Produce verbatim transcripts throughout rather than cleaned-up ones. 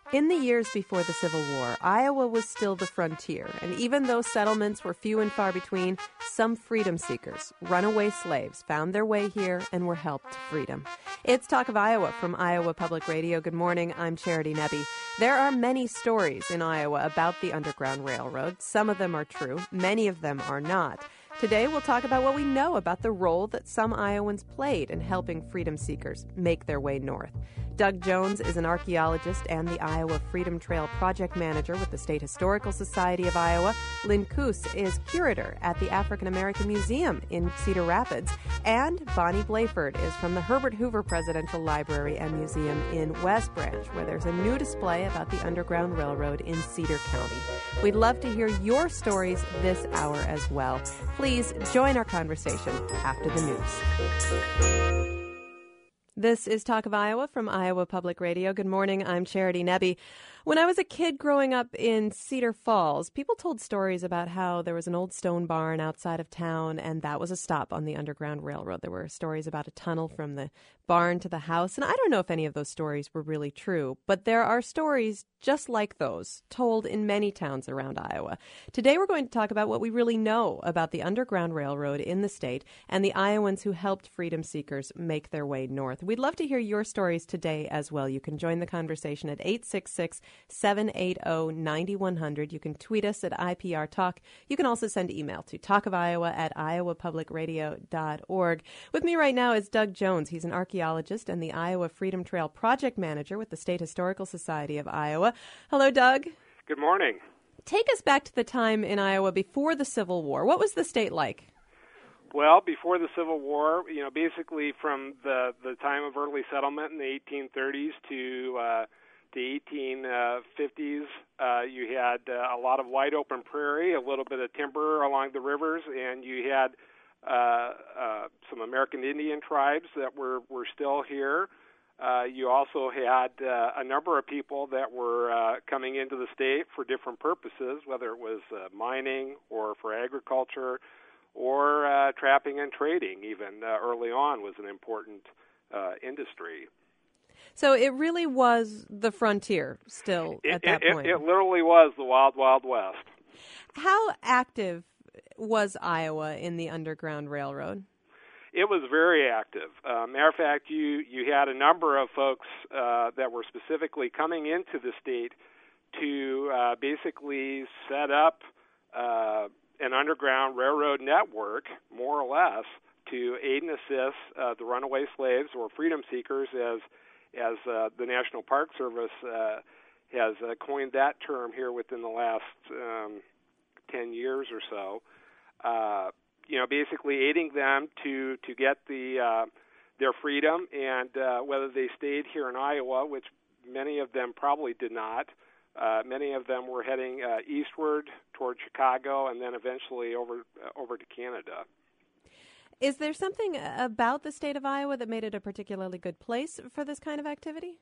In the years before the Civil War, Iowa was still the frontier, and even though settlements were few and far between, some freedom seekers, runaway slaves, found their way here and were helped to freedom. It's Talk of Iowa from Iowa Public Radio. Good morning, I'm Charity Nebbe. There are many stories in Iowa about the Underground Railroad. Some of them are true, many of them are not. Today, we'll talk about what we know about the role that some Iowans played in helping freedom seekers make their way north. Doug Jones is an archaeologist and the Iowa Freedom Trail project manager with the State Historical Society of Iowa. Lynn Koos is curator at the African American Museum in Cedar Rapids. And Bonnie Blayford is from the Herbert Hoover Presidential Library and Museum in West Branch, where there's a new display about the Underground Railroad in Cedar County. We'd love to hear your stories this hour as well. Please join our conversation after the news. This is Talk of Iowa from Iowa Public Radio. Good morning, I'm Charity Nebbe. When I was a kid growing up in Cedar Falls, people told stories about how there was an old stone barn outside of town, and that was a stop on the Underground Railroad. There were stories about a tunnel from the barn to the house, and I don't know if any of those stories were really true, but there are stories just like those told in many towns around Iowa. Today we're going to talk about what we really know about the Underground Railroad in the state and the Iowans who helped freedom seekers make their way north. We'd love to hear your stories today as well. You can join the conversation at eight six six, seven eight zero, nine one zero zero. You can tweet us at I P R Talk. You can also send email to talkofiowa at iowa public radio dot org. With me right now is Doug Jones. He's an archaeologist and the Iowa Freedom Trail project manager with the State Historical Society of Iowa. Hello, Doug. Good morning. Take us back to the time in Iowa before the Civil War. What was the state like? Well, before the Civil War, you know, basically from the, the time of early settlement in the eighteen thirties to uh, the eighteen fifties, uh, you had uh, a lot of wide open prairie, a little bit of timber along the rivers, and you had uh, uh, some American Indian tribes that were, were still here. Uh, you also had uh, a number of people that were uh, coming into the state for different purposes, whether it was uh, mining or for agriculture or uh, trapping and trading, even uh, early on, was an important uh, industry. So it really was the frontier still it, at that it, point. It, it literally was the Wild, Wild West. How active was Iowa in the Underground Railroad? It was very active. Uh, matter of fact, you, you had a number of folks uh, that were specifically coming into the state to uh, basically set up uh, an underground railroad network, more or less, to aid and assist uh, the runaway slaves or freedom seekers, as as uh, the National Park Service uh, has uh, coined that term here within the last um, ten years or so. Uh, you know, basically aiding them to to get the uh, their freedom, and uh, whether they stayed here in Iowa, which many of them probably did not. Uh, many of them were heading uh, eastward toward Chicago, and then eventually over uh, over to Canada. Is there something about the state of Iowa that made it a particularly good place for this kind of activity?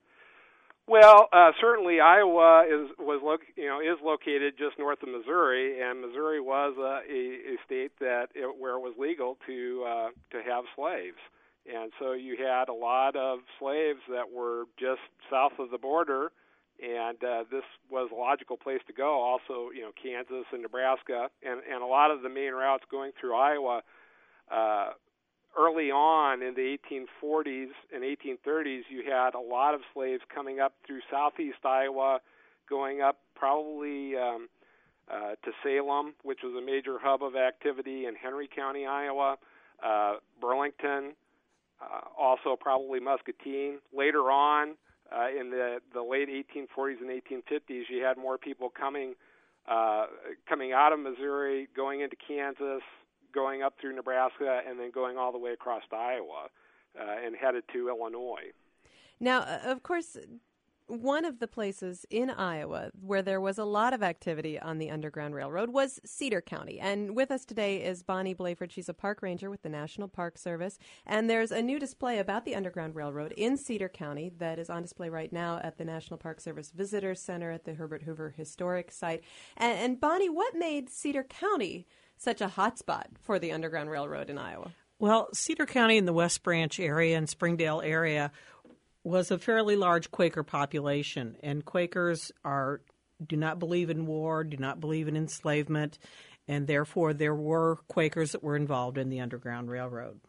Well, uh, certainly Iowa is was lo- you know is located just north of Missouri, and Missouri was uh, a, a state that it, where it was legal to uh, to have slaves, and so you had a lot of slaves that were just south of the border, and uh, this was a logical place to go. Also, you know, Kansas and Nebraska, and and a lot of the main routes going through Iowa. Uh, Early on in the eighteen forties and eighteen thirties, you had a lot of slaves coming up through southeast Iowa, going up probably um, uh, to Salem, which was a major hub of activity in Henry County, Iowa, uh, Burlington, uh, also probably Muscatine. Later on, uh, in the, the late eighteen forties and eighteen fifties, you had more people coming uh, coming out of Missouri, going into Kansas, going up through Nebraska, and then going all the way across to Iowa uh, and headed to Illinois. Now, of course, one of the places in Iowa where there was a lot of activity on the Underground Railroad was Cedar County. And with us today is Bonnie Blayford. She's a park ranger with the National Park Service. And there's a new display about the Underground Railroad in Cedar County that is on display right now at the National Park Service Visitor Center at the Herbert Hoover Historic Site. And, and Bonnie, what made Cedar County such a hotspot for the Underground Railroad in Iowa? Well, Cedar County in the West Branch area and Springdale area was a fairly large Quaker population, and Quakers are do not believe in war, do not believe in enslavement, and therefore there were Quakers that were involved in the Underground Railroad.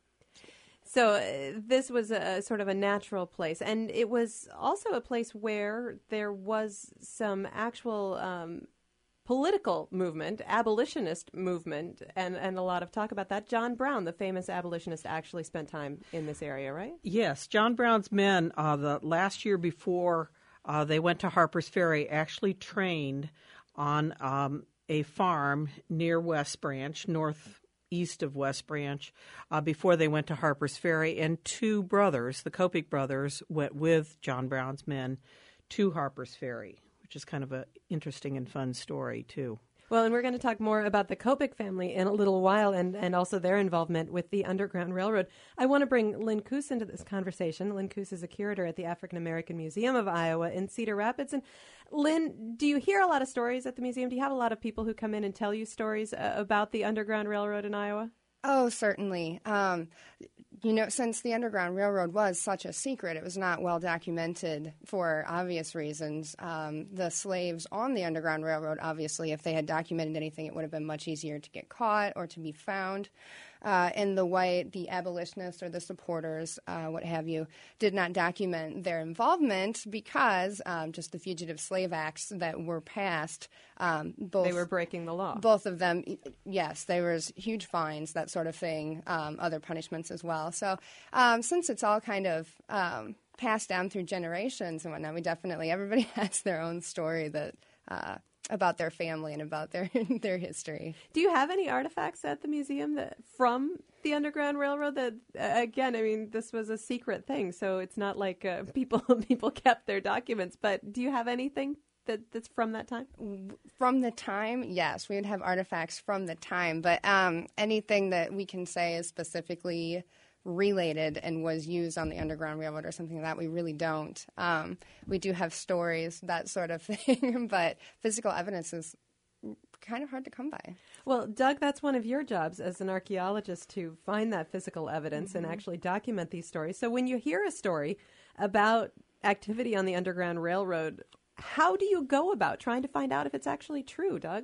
So uh, this was a sort of a natural place, and it was also a place where there was some actual um, political movement, abolitionist movement, and, and a lot of talk about that. John Brown, the famous abolitionist, actually spent time in this area, right? Yes. John Brown's men, uh, the last year before uh, they went to Harper's Ferry, actually trained on um, a farm near West Branch, northeast of West Branch, uh, before they went to Harper's Ferry. And two brothers, the Copic brothers, went with John Brown's men to Harper's Ferry, which is kind of an interesting and fun story, too. Well, and we're going to talk more about the Copic family in a little while and, and also their involvement with the Underground Railroad. I want to bring Lynn Koos into this conversation. Lynn Koos is a curator at the African American Museum of Iowa in Cedar Rapids. And Lynn, do you hear a lot of stories at the museum? Do you have a lot of people who come in and tell you stories uh, about the Underground Railroad in Iowa? Oh, certainly. Um, you know, since the Underground Railroad was such a secret, it was not well documented for obvious reasons. Um, the slaves on the Underground Railroad, obviously, if they had documented anything, it would have been much easier to get caught or to be found. Uh, and the white, the abolitionists or the supporters, uh, what have you, did not document their involvement because um, just the Fugitive Slave Acts that were passed, um, both they were breaking the law. Both of them, yes, there was huge fines, that sort of thing, um, other punishments as well. So um, since it's all kind of um, passed down through generations and whatnot, we definitely, everybody has their own story that uh, about their family and about their their history. Do you have any artifacts at the museum that from the Underground Railroad that, uh, again, I mean, this was a secret thing, so it's not like uh, people people kept their documents, but do you have anything that, that's from that time? From the time, yes, we would have artifacts from the time, but um, anything that we can say is specifically related and was used on the Underground Railroad or something like that, we really don't. Um, we do have stories, that sort of thing, but physical evidence is kind of hard to come by. Well, Doug, that's one of your jobs as an archaeologist, to find that physical evidence mm-hmm. and actually document these stories. So when you hear a story about activity on the Underground Railroad, how do you go about trying to find out if it's actually true, Doug?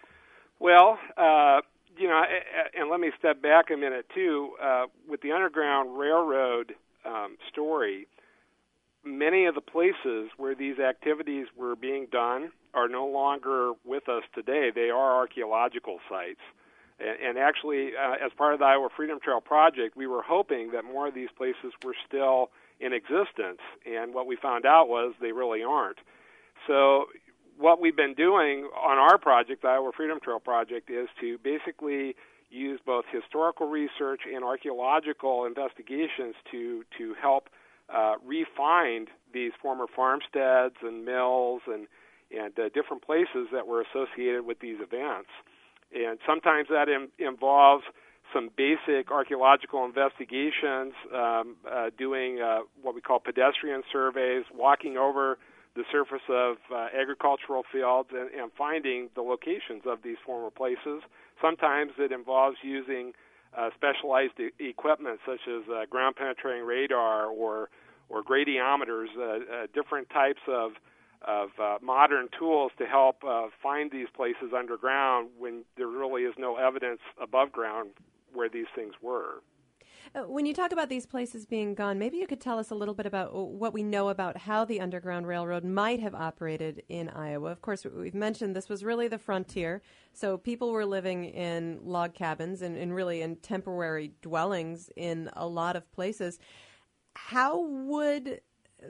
Well, uh, you know, and let me step back a minute, too. Uh, with the Underground Railroad um, story, many of the places where these activities were being done are no longer with us today. They are archaeological sites. And, and actually, uh, as part of the Iowa Freedom Trail Project, we were hoping that more of these places were still in existence. And what we found out was they really aren't. So what we've been doing on our project, the Iowa Freedom Trail Project, is to basically use both historical research and archaeological investigations to to help uh, re-find these former farmsteads and mills and and uh, different places that were associated with these events. And sometimes that im- involves some basic archaeological investigations, um, uh, doing uh, what we call pedestrian surveys, walking over the surface of uh, agricultural fields and, and finding the locations of these former places. Sometimes it involves using uh, specialized e- equipment such as uh, ground-penetrating radar or or gradiometers, uh, uh, different types of of uh, modern tools to help uh, find these places underground when there really is no evidence above ground where these things were. Uh, when you talk about these places being gone, maybe you could tell us a little bit about what we know about how the Underground Railroad might have operated in Iowa. Of course, we've mentioned this was really the frontier, so people were living in log cabins and, and really in temporary dwellings in a lot of places. How would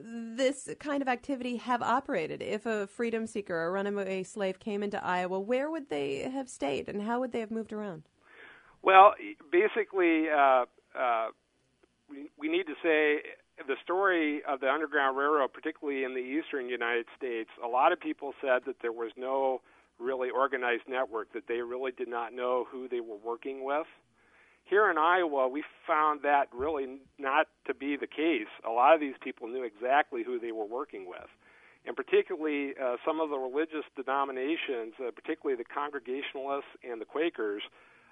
this kind of activity have operated? If a freedom seeker or a runaway slave came into Iowa, where would they have stayed and how would they have moved around? Well, basically, uh, uh, we, we need to say the story of the Underground Railroad, particularly in the eastern United States, a lot of people said that there was no really organized network, that they really did not know who they were working with. Here in Iowa, we found that really not to be the case. A lot of these people knew exactly who they were working with. And particularly uh, some of the religious denominations, uh, particularly the Congregationalists and the Quakers,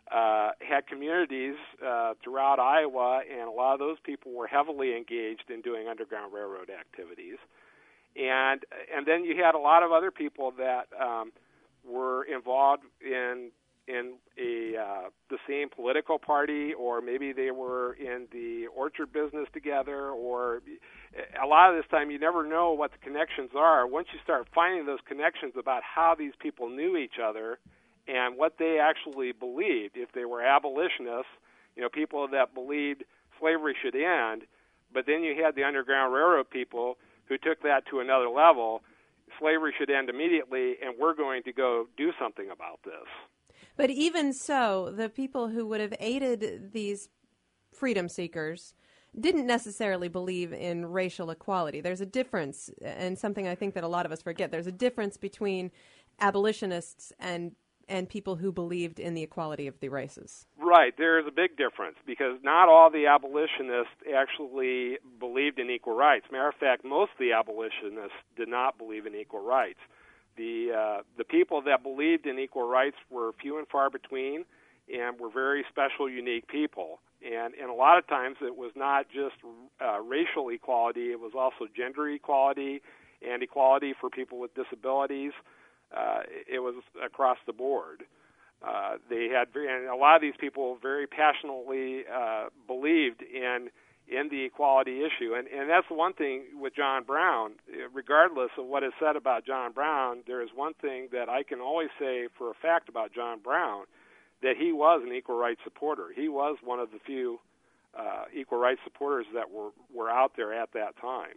uh, had communities uh, throughout Iowa, and a lot of those people were heavily engaged in doing Underground Railroad activities. And and then you had a lot of other people that um, were involved in in a uh, the same political party, or maybe they were in the orchard business together, or a lot of this time you never know what the connections are. Once you start finding those connections about how these people knew each other and what they actually believed, if they were abolitionists, you know, people that believed slavery should end, but then you had the Underground Railroad people who took that to another level. Slavery should end immediately, and we're going to go do something about this. But even so, the people who would have aided these freedom seekers didn't necessarily believe in racial equality. There's a difference, and something I think that a lot of us forget. There's a difference between abolitionists and and people who believed in the equality of the races. Right. There is a big difference, because not all the abolitionists actually believed in equal rights. Matter of fact, most of the abolitionists did not believe in equal rights. The uh, the people that believed in equal rights were few and far between, and were very special, unique people. And and a lot of times it was not just uh, racial equality; it was also gender equality and equality for people with disabilities. Uh, it was across the board. Uh, they had, and a lot of these people very passionately uh, believed in in the equality issue. And, and that's the one thing with John Brown. Regardless of what is said about John Brown, there is one thing that I can always say for a fact about John Brown, that he was an equal rights supporter. He was one of the few uh, equal rights supporters that were, were out there at that time.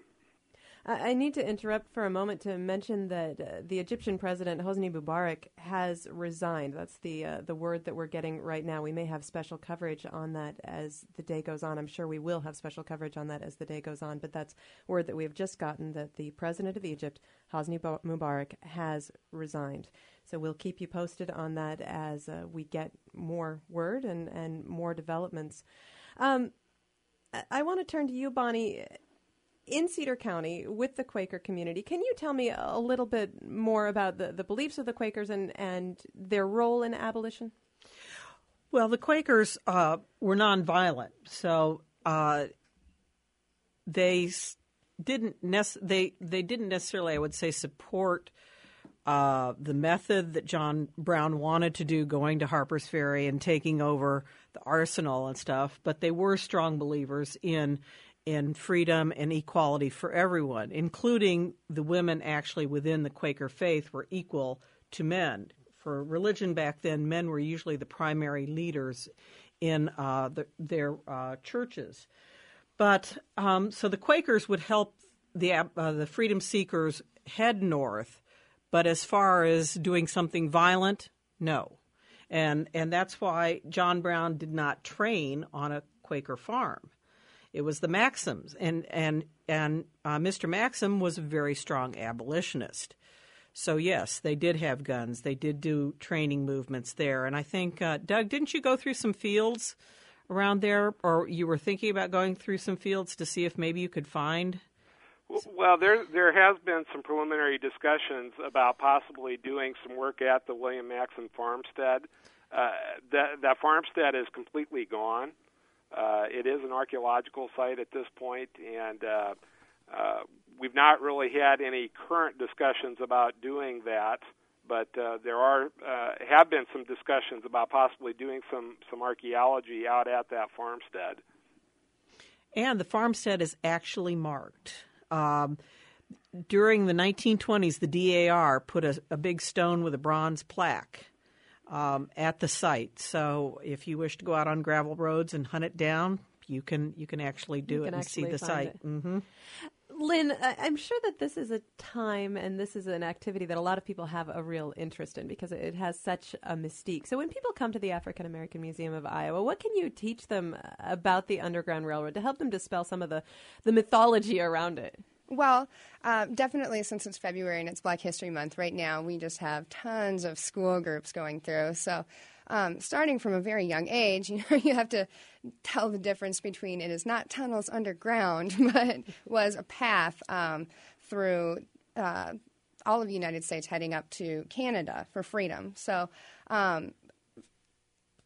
I need to interrupt for a moment to mention that uh, the Egyptian president, Hosni Mubarak, has resigned. That's the uh, the word that we're getting right now. We may have special coverage on that as the day goes on. I'm sure we will have special coverage on that as the day goes on, but that's word that we have just gotten, that the president of Egypt, Hosni Mubarak, has resigned. So we'll keep you posted on that as uh, we get more word and, and more developments. Um, I, I want to turn to you, Bonnie. In Cedar County, with the Quaker community, can you tell me a little bit more about the, the beliefs of the Quakers and, and their role in abolition? Well, the Quakers uh, were nonviolent, so uh, they didn't nec- they they didn't necessarily, I would say, support uh, the method that John Brown wanted to do, going to Harper's Ferry and taking over the arsenal and stuff. But they were strong believers in. in freedom and equality for everyone, including the women actually within the Quaker faith were equal to men. For religion back then, men were usually the primary leaders in uh, the, their uh, churches. But um, so the Quakers would help the uh, the freedom seekers head north, but as far as doing something violent, no. And and that's why John Brown did not train on a Quaker farm. It was the Maxims, and and and uh, Mister Maxim was a very strong abolitionist. So yes, they did have guns. They did do training movements there, and I think uh, Doug, didn't you go through some fields around there, or you were thinking about going through some fields to see if maybe you could find? Well, there there has been some preliminary discussions about possibly doing some work at the William Maxim farmstead. Uh, that that farmstead is completely gone. Uh, it is an archaeological site at this point, and uh, uh, we've not really had any current discussions about doing that, but uh, there are uh, have been some discussions about possibly doing some, some archaeology out at that farmstead. And the farmstead is actually marked. Um, during the nineteen twenties, the D A R put a, a big stone with a bronze plaque Um, at the site. So if you wish to go out on gravel roads and hunt it down, you can you can actually do you it and see the site. Mm-hmm. Lynn, I'm sure that this is a time and this is an activity that a lot of people have a real interest in because it has such a mystique. So when people come to the African American Museum of Iowa, what can you teach them about the Underground Railroad to help them dispel some of the, the mythology around it? Well, uh, definitely since it's February and it's Black History Month right now, we just have tons of school groups going through. So um, starting from a very young age, you know, you have to tell the difference between it is not tunnels underground, but was a path um, through uh, all of the United States heading up to Canada for freedom. So um,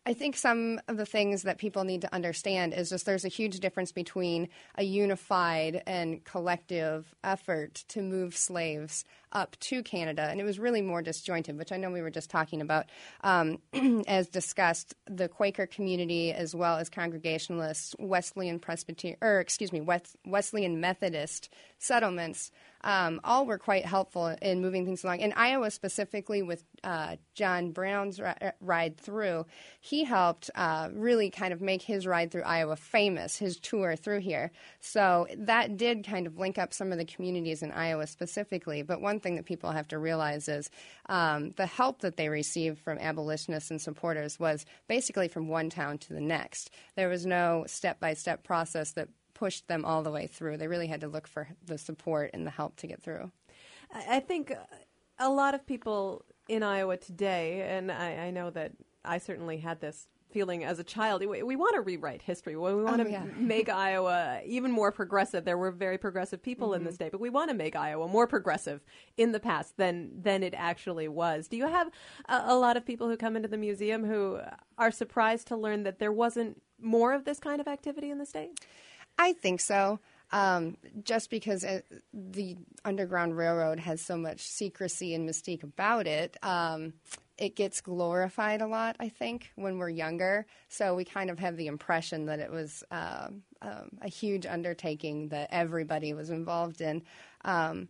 I think some of the things that people need to understand is just there's a huge difference between a unified and collective effort to move slaves up to Canada, and it was really more disjointed, which I know we were just talking about. Um, as discussed, the Quaker community as well as Congregationalists, Wesleyan Presbyterian, or excuse me, Wes- Wesleyan Methodist settlements um, all were quite helpful in moving things along. In Iowa specifically, with uh, John Brown's ri- ride through, he helped uh, really kind of make his ride through Iowa famous, his tour through here. So that did kind of link up some of the communities in Iowa specifically. But one thing that people have to realize is um, the help that they received from abolitionists and supporters was basically from one town to the next. There was no step-by-step process that pushed them all the way through. They really had to look for the support and the help to get through. I think a lot of people in Iowa today, and I, I know that I certainly had this feeling as a child, we, we want to rewrite history. We want Oh, to yeah. make Iowa even more progressive. There were very progressive people mm-hmm. in the state, but we want to make Iowa more progressive in the past than than it actually was. Do you have a, a lot of people who come into the museum who are surprised to learn that there wasn't more of this kind of activity in the state? I think so. Um, just because it, the Underground Railroad has so much secrecy and mystique about it, um, it gets glorified a lot, I think, when we're younger. So we kind of have the impression that it was uh, um, a huge undertaking that everybody was involved in. Um,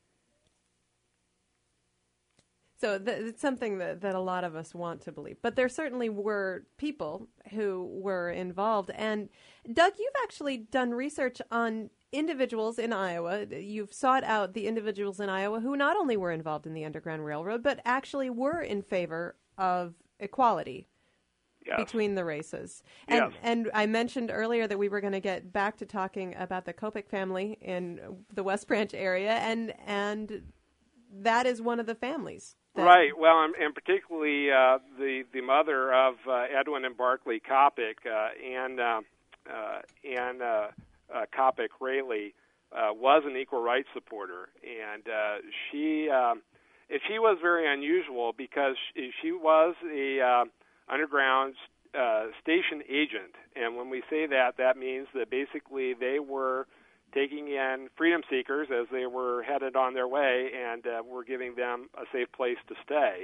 So th- it's something that, that a lot of us want to believe. But there certainly were people who were involved. And Doug, you've actually done research on individuals in Iowa. You've sought out the individuals in Iowa who not only were involved in the Underground Railroad, but actually were in favor of equality. Yes. Between the races. And, yes. and I mentioned earlier that we were going to get back to talking about the Kopech family in the West Branch area, and and that is one of the families. That... Right. Well, and, and particularly uh, the the mother of uh, Edwin and Barclay Kopech, uh, Anne uh, uh, Anne uh, uh, Kopech Rayleigh, uh, was an equal rights supporter, and uh, she uh, she was very unusual because she, she was a uh, underground uh, station agent, and when we say that, that means that basically they were taking in freedom seekers as they were headed on their way, and uh, were giving them a safe place to stay.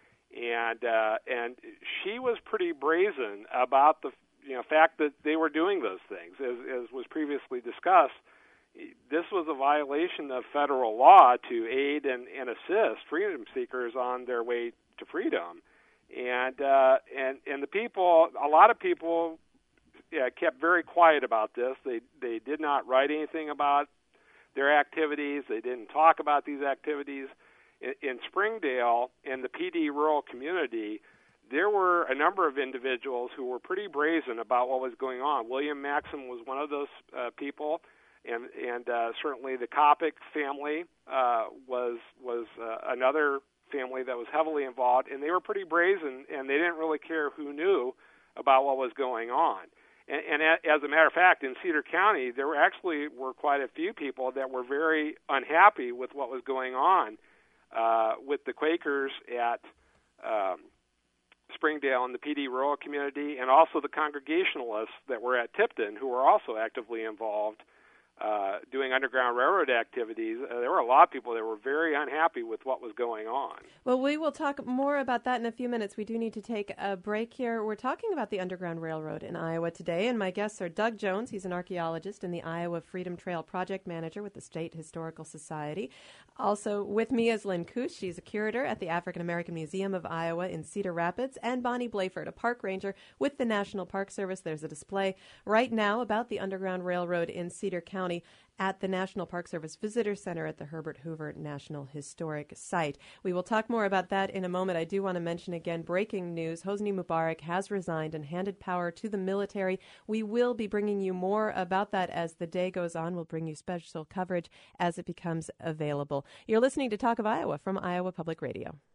And uh, and she was pretty brazen about the you know fact that they were doing those things, as, as was previously discussed. This was a violation of federal law to aid and, and assist freedom seekers on their way to freedom. And uh, and and the people, a lot of people. Yeah, kept very quiet about this. They they did not write anything about their activities. They didn't talk about these activities. In, in Springdale, in the P D rural community, there were a number of individuals who were pretty brazen about what was going on. William Maxim was one of those uh, people, and and uh, certainly the Kopech family uh, was was uh, another family that was heavily involved, and they were pretty brazen, and they didn't really care who knew about what was going on. And, and as a matter of fact, in Cedar County, there were actually were quite a few people that were very unhappy with what was going on uh, with the Quakers at um, Springdale and the P D rural community, and also the Congregationalists that were at Tipton, who were also actively involved uh, doing Underground Railroad activities. Uh, there were a lot of people that were very unhappy with what was going on. Well, we will talk more about that in a few minutes. We do need to take a break here. We're talking about the Underground Railroad in Iowa today, and my guests are Doug Jones. He's an archaeologist and the Iowa Freedom Trail Project Manager with the State Historical Society. Also with me is Lynn Kusch. She's a curator at the African American Museum of Iowa in Cedar Rapids, and Bonnie Blayford, a park ranger with the National Park Service. There's a display right now about the Underground Railroad in Cedar County at the National Park Service Visitor Center at the Herbert Hoover National Historic Site. We will talk more about that in a moment. I do want to mention again, breaking news, Hosni Mubarak has resigned and handed power to the military. We will be bringing you more about that as the day goes on. We'll bring you special coverage as it becomes available. You're listening to Talk of Iowa from Iowa Public Radio.